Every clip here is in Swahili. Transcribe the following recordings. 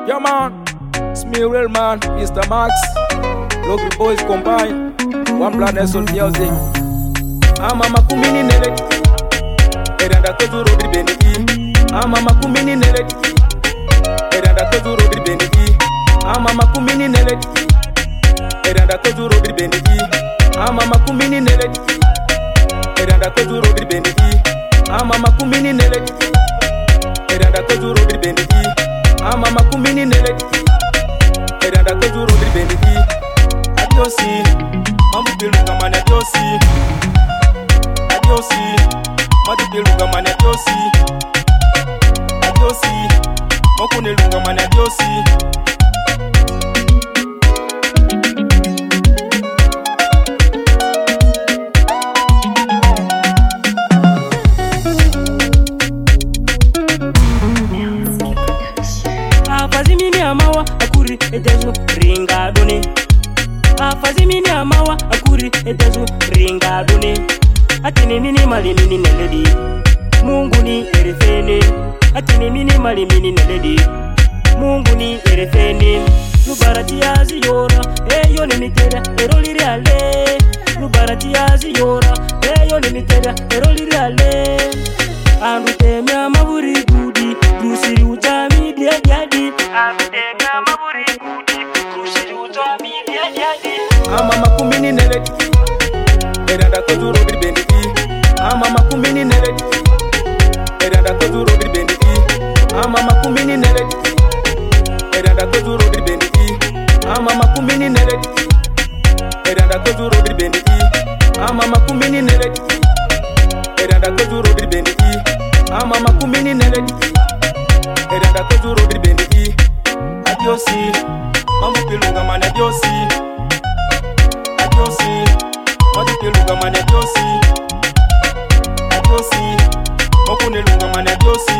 Yeah man, it's me real man, Mr. Max. Local boys combine, one planet on music. Ama makumini neledi, eranda kozu rodri benedi. Ama makumini neledi, eranda kozu rodri benedi. Ama makumini neledi, eranda kozu rodri benedi. Ama makumini neledi, eranda kozu rodri benedi. Ama makumini neledi, eranda kozu rodri benedi. Ama makumini neledi, eranda kozu rodri benedi. Adiosi, mamu pelu kamane adiosi. Adiosi, madu pelu kamane adiosi. Adiosi, mokune lunga mane adiosi. Afazimini amawa akuri etezu ringa doni. Afazimini amawa akuri etezu ringa doni. Atini mini mali mini neledi, Mungu ni erefene. Atini mini mali mini neledi, Mungu ni erefene. Nubarati yazi yora, eyo ni mitera eroliri ale. Nubarati yazi yora, eyo ni mitera eroliri ale. Anuteme amaburi gudi, dusiri utami diadi. Anuteme amaburi gudi, dusiri utami diadi. Ama makumini neledi, eranda kozu rodri benedi. Ama makumini neledi, eranda kozu rodri benedi. Ama makumini neledi, eranda kozu rodri benedi. Ama makumini neledi, eranda kozu rodri benedi. Ama makumini neledi, eranda kozu rodri benedi. Ama makumini neledi, eranda kozu rodri benedi. Adiosi, mamu pelu kamane adiosi. Adiosi, madu pelu kamane adiosi. Adiosi, mokune lunga mane adiosi.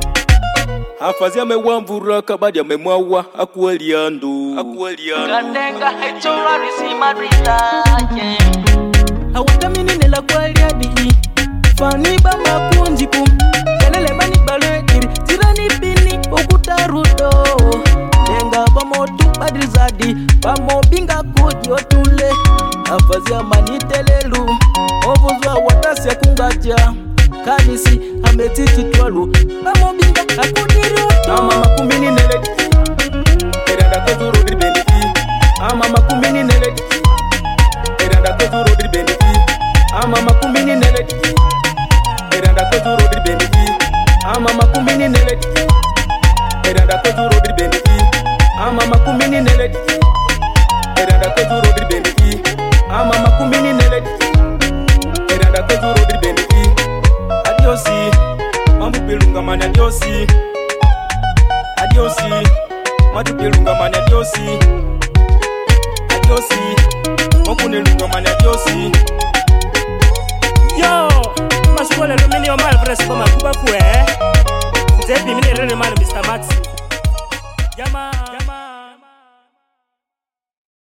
Afazi amewamvura kabadi amemwawa akueliando. Kandenga hechora risi madrida, yeah. Hawatamini nela kweliadi, fani ba makunjiku. Kelele bani balediri, tirani bini okutarudo. Denga bamotu badrizadi, bamobinga kudi otule. Afazi amanitelelu, ovuzwa watasi akungaja. Kanisi ametiti twalu, bamobinga akudiru. Ama makumini neledi, eranda kozu rodri benedi. Ama makumini neledi, eranda kozu rodri benedi. Ama makumini neledi, eranda kozu rodri benedi. Ama makumini neledi, eranda kozu rodri benedi. Ama makumini neledi, eranda kozu rodri benedi. Ama makumini neledi, eranda kozu rodri benedi. Adiosi, mamu pelunga mane adiosi. Adiosi, madu pelunga mane adiosi. Adiosi, mokune lunga mane adiosi. Yo, masukole lumini o mal fresco makuba kwe. Zepi mini rene mal Mr. Max. Yama.